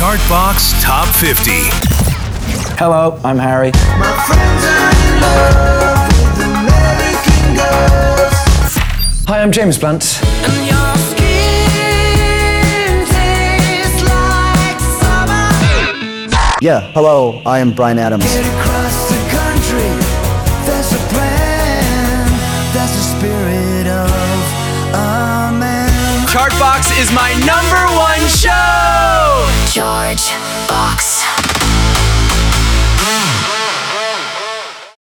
Chartbox Top 50. Hello, I'm Harry. My friends are in love with American girls. Hi, I'm James Blunt. And your skin tastes like summer. Yeah, hello, I am Bryan Adams. Get across the country, there's a plan. That's the spirit of a man. Chartbox is my #1 show. George Box.